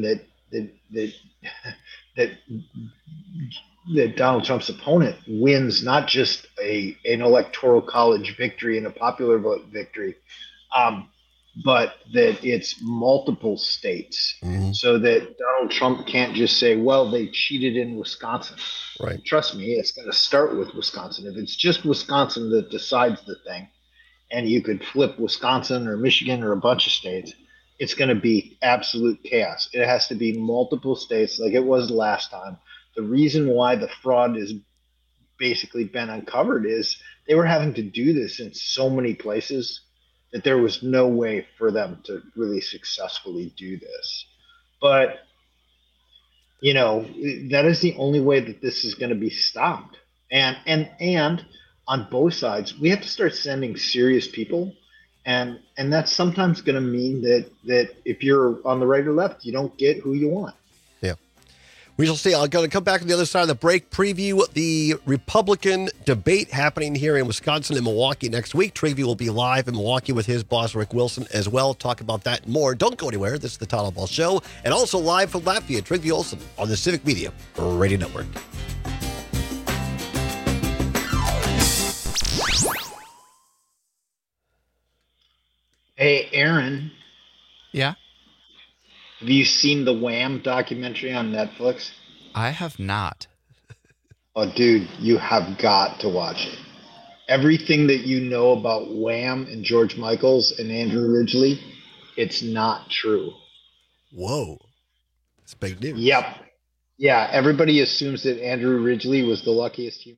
that Donald Trump's opponent wins not just an electoral college victory and a popular vote victory, but that it's multiple states, so that Donald Trump can't just say, well, they cheated in Wisconsin. Right. Trust me, it's going to start with Wisconsin. If it's just Wisconsin that decides the thing, and you could flip Wisconsin or Michigan or a bunch of states, it's going to be absolute chaos. It has to be multiple states like it was last time. The reason why the fraud is basically been uncovered is they were having to do this in so many places that there was no way for them to really successfully do this. But, you know, that is the only way that this is going to be stopped. And on both sides, we have to start sending serious people. And that's sometimes going to mean that if you're on the right or left, you don't get who you want. Yeah. We shall see. I'm going to come back on the other side of the break, preview the Republican debate happening here in Wisconsin and Milwaukee next week. Trigvy will be live in Milwaukee with his boss, Rick Wilson, as well. Talk about that and more. Don't go anywhere. This is the Todd Ball Show. And also live from Latvia, Trigvy Olson on the Civic Media Radio Network. Hey, Aaron. Yeah? Have you seen the Wham documentary on Netflix? I have not. Oh, dude, you have got to watch it. Everything that you know about Wham and George Michaels and Andrew Ridgeley, it's not true. Whoa. It's big news. Yep. Yeah, everybody assumes that Andrew Ridgeley was the luckiest human.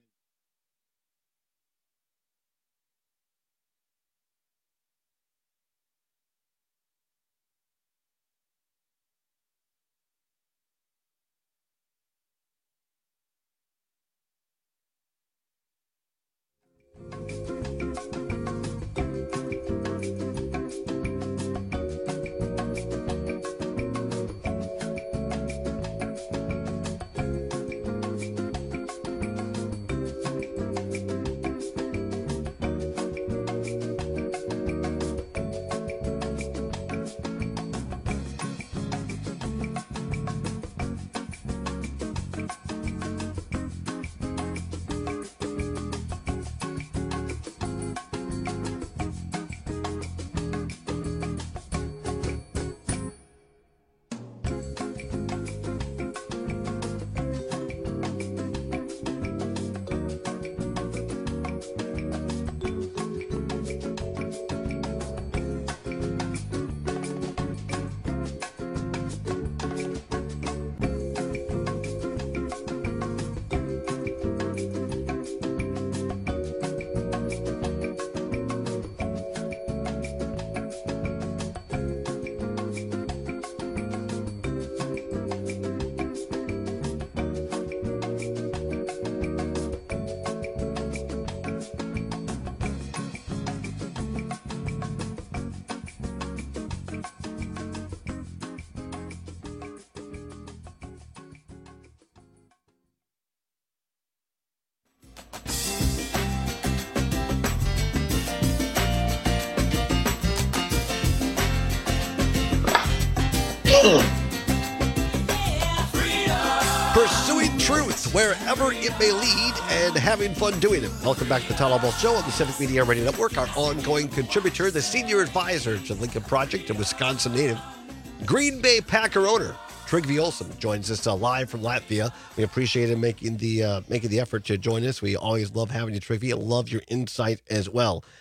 Pursuing truth wherever it may lead and having fun doing it. Welcome back to the Todd Ball Show on the Civic Media Radio Network. Our ongoing contributor, the senior advisor to Lincoln Project, a Wisconsin native, Green Bay Packer owner, Trigvy Olson, joins us live from Latvia. We appreciate him making the effort to join us. We always love having you, Trigvy, and love your insight as well.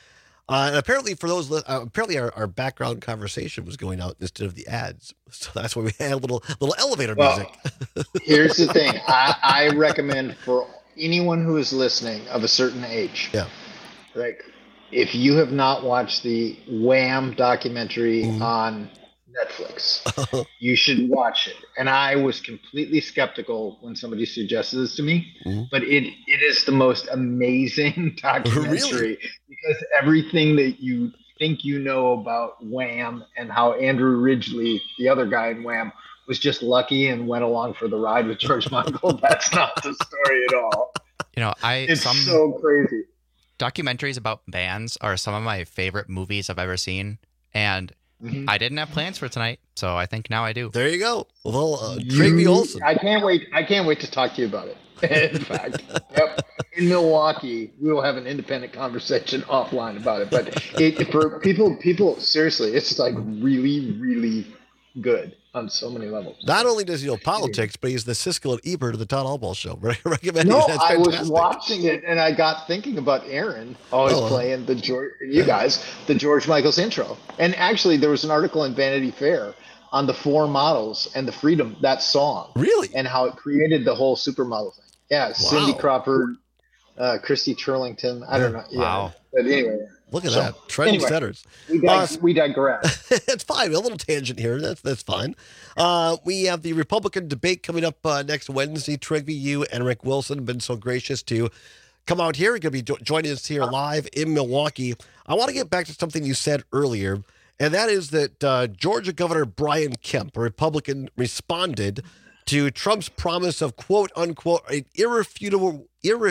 And apparently, for those, apparently our background conversation was going out instead of the ads, so that's why we had a little elevator music. Here's the thing: I recommend for anyone who is listening of a certain age, like if you have not watched the Wham documentary on Netflix, you should watch it. And I was completely skeptical when somebody suggested this to me, but it is the most amazing documentary because everything that you think you know about Wham and how Andrew Ridgeley, the other guy in Wham, was just lucky and went along for the ride with George Michael. That's not the story at all. It's so crazy. Documentaries about bands are some of my favorite movies I've ever seen, and I didn't have plans for tonight, so I think now I do. There you go. Well, Trygve Olsen. I can't wait to talk to you about it. In fact, in Milwaukee, we will have an independent conversation offline about it. But for people, seriously, it's like really, really good on so many levels. Not only does he know politics, but he's the Siskel and Ebert of the Todd Alball Show. Recommend No, That's I was fantastic. watching it and I got thinking about Aaron always playing the George Michael's intro. And actually, there was an article in Vanity Fair on the Four Models and the Freedom, that song. Really? And how it created the whole supermodel thing. Yeah, Cindy Crawford, Christy Turlington. I don't know. Wow. But anyway. Look at that. Trendsetters. We digress. It's fine. A little tangent here. That's fine. We have the Republican debate coming up next Wednesday. Trygve, you and Rick Wilson have been so gracious to come out here. You're going to be joining us here live in Milwaukee. I want to get back to something you said earlier, and that is that Georgia Governor Brian Kemp, a Republican, responded to Trump's promise of, quote, unquote, an irrefutable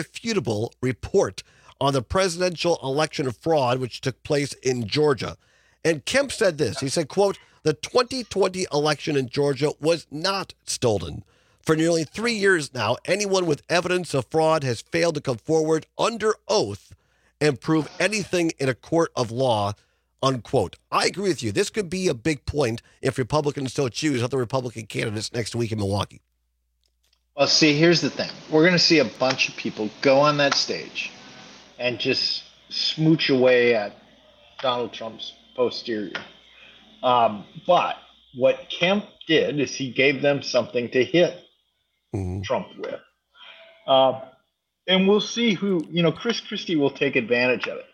report on the presidential election fraud, which took place in Georgia. And Kemp said this. He said, quote, the 2020 election in Georgia was not stolen. For nearly 3 years now, anyone with evidence of fraud has failed to come forward under oath and prove anything in a court of law, unquote. I agree with you. This could be a big point if Republicans so choose other Republican candidates next week in Milwaukee. Well, see, here's the thing. We're going to see a bunch of people go on that stage and just smooch away at Donald Trump's posterior. But what Kemp did is he gave them something to hit Trump with. And we'll see who, Chris Christie will take advantage of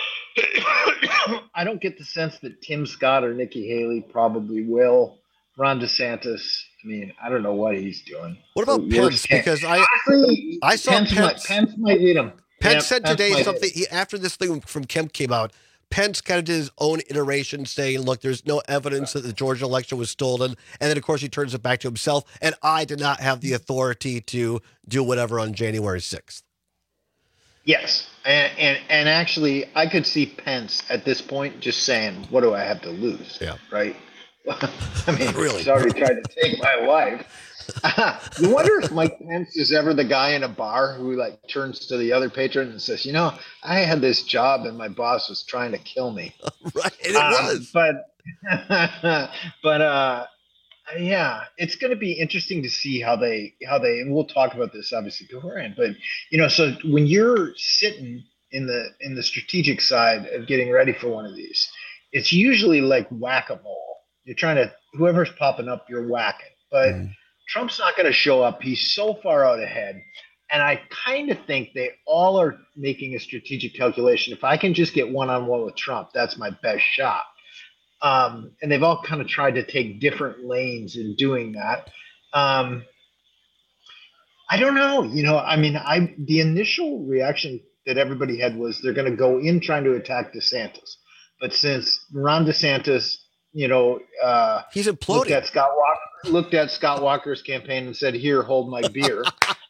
it. I don't get the sense that Tim Scott or Nikki Haley probably will. Ron DeSantis, I don't know what he's doing. What about Pence? Because I saw Pence might hit him. Pence said today something, after this thing from Kemp came out, Pence kind of did his own iteration saying, look, there's no evidence that the Georgia election was stolen. And then, of course, he turns it back to himself. And I did not have the authority to do whatever on January 6th. Yes. And actually, I could see Pence at this point just saying, what do I have to lose? Yeah. Right? Really? He's already tried to take my life. You wonder if Mike Pence is ever the guy in a bar who turns to the other patron and says, I had this job and my boss was trying to kill me. Right, and it was. But it's going to be interesting to see how they, and we'll talk about this obviously beforehand, but so when you're sitting in the strategic side of getting ready for one of these, it's usually like whack-a-mole. You're trying to, whoever's popping up, you're whacking. But Trump's not going to show up. He's so far out ahead. And I kind of think they all are making a strategic calculation. If I can just get one-on-one with Trump, that's my best shot. And they've all kind of tried to take different lanes in doing that. I don't know. The initial reaction that everybody had was they're going to go in trying to attack DeSantis. But since Ron DeSantis, he's imploding. Looked at Scott Walker's campaign and said, "Here, hold my beer."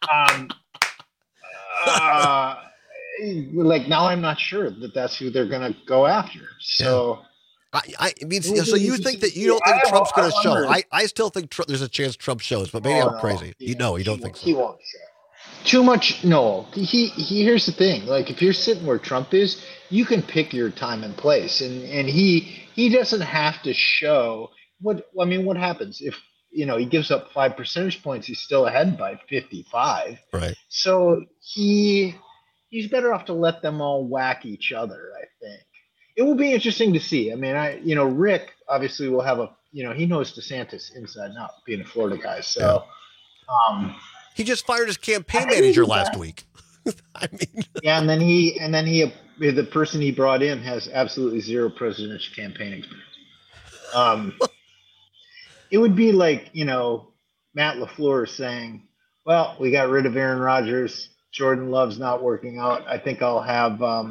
Now I'm not sure that that's who they're going to go after. So, so you think that you don't think Trump's going to show? I still think there's a chance Trump shows, but maybe I'm crazy. You don't think so? He won't show. Too much. No. He. Here's the thing. If you're sitting where Trump is, you can pick your time and place, and he doesn't have to show. What happens if he gives up 5 percentage points? He's still ahead by 55. Right. So he's better off to let them all whack each other, I think. it will be interesting to see. I mean, Rick obviously will have he knows DeSantis inside and out, being a Florida guy. So, he just fired his campaign manager last week. I mean, yeah, and then the person he brought in has absolutely zero presidential campaign experience. It would be like, Matt LaFleur saying, well, we got rid of Aaron Rodgers. Jordan Love's not working out. I think I'll have, I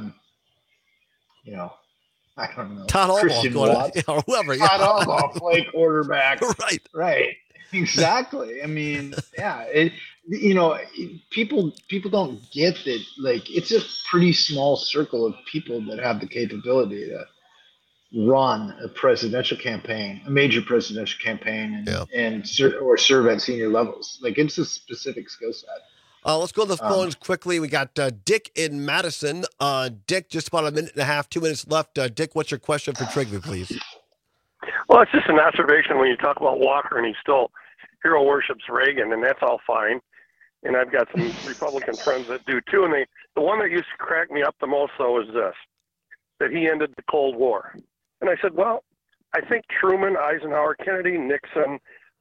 don't know. Todd Christian Watts, or whoever. Todd Albaugh play quarterback. Right. Exactly. I mean, yeah, people don't get that. Like, it's a pretty small circle of people that have the capability to run a presidential campaign, a major presidential campaign, and serve at senior levels. Like, it's a specific skill set. Let's go to the phones quickly. We got Dick in Madison. Dick, just about a minute and a half, 2 minutes left. Dick, what's your question for Trigby, please? Well, it's just an observation when you talk about Walker and he still hero worships Reagan, and that's all fine. And I've got some Republican friends that do too. And the one that used to crack me up the most, though, is this, that he ended the Cold War. And I said, well, I think Truman, Eisenhower, Kennedy, Nixon,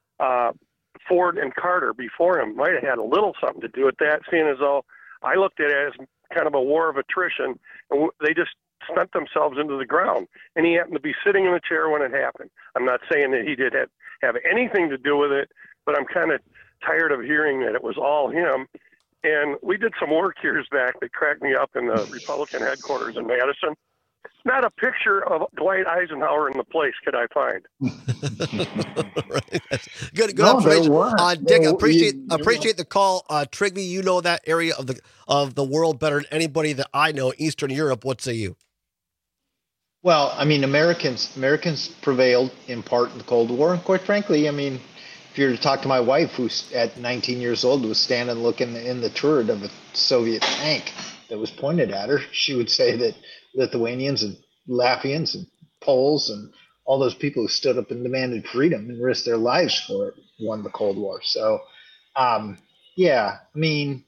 Ford, and Carter before him might have had a little something to do with that, seeing as though I looked at it as kind of a war of attrition, and they just spent themselves into the ground. And he happened to be sitting in the chair when it happened. I'm not saying that he did have anything to do with it, but I'm kind of tired of hearing that it was all him. And we did some work years back that cracked me up in the Republican headquarters in Madison. Not a picture of Dwight Eisenhower in the place could I find. Right. Good observation. Dick, appreciate the call. Trigby, you know that area of the world better than anybody that I know. Eastern Europe. What say you? Well, I mean, Americans prevailed in part in the Cold War, and quite frankly, I mean, if you were to talk to my wife, who's at 19 years old, was standing looking in the turret of a Soviet tank that was pointed at her, she would say that Lithuanians and Latvians and Poles and all those people who stood up and demanded freedom and risked their lives for it won the Cold War. So, yeah, I mean,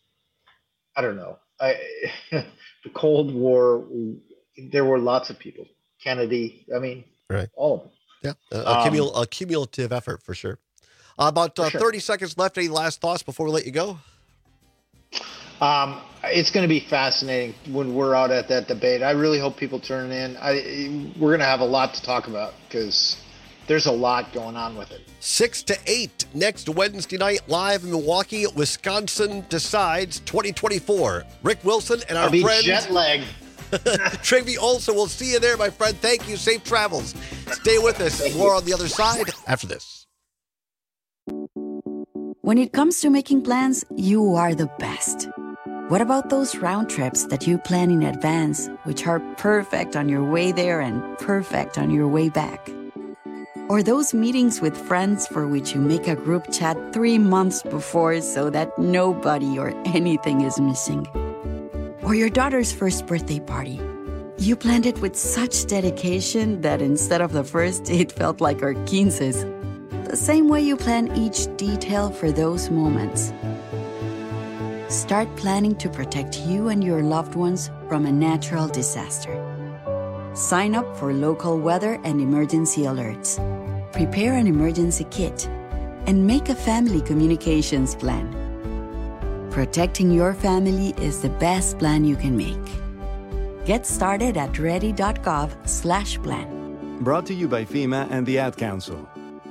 I don't know. The Cold War, there were lots of people. Kennedy, I mean, right, all of them. Yeah, a cumulative effort for sure. About 30 seconds left. Any last thoughts before we let you go? It's going to be fascinating when we're out at that debate. I really hope people turn in. We're going to have a lot to talk about because there's a lot going on with it. 6 to 8 next Wednesday night live in Milwaukee. Wisconsin decides 2024. Rick Wilson and our friend jet lagged. Trigby Olson. We'll see you there, my friend. Thank you. Safe travels. Stay with us. More on the other side after this. When it comes to making plans, you are the best. What about those round trips that you plan in advance, which are perfect on your way there and perfect on your way back? Or those meetings with friends for which you make a group chat 3 months before so that nobody or anything is missing? Or your daughter's first birthday party. You planned it with such dedication that instead of the first, it felt like our 15's. The same way you plan each detail for those moments. Start planning to protect you and your loved ones from a natural disaster. Sign up for local weather and emergency alerts. Prepare an emergency kit. And make a family communications plan. Protecting your family is the best plan you can make. Get started at ready.gov/plan. Brought to you by FEMA and the Ad Council.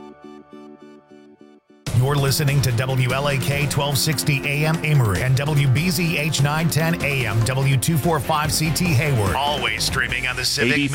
You're listening to WLAK 1260 AM Amory and WBZH 910 AM W245CT Hayward. Always streaming on the Civic ABC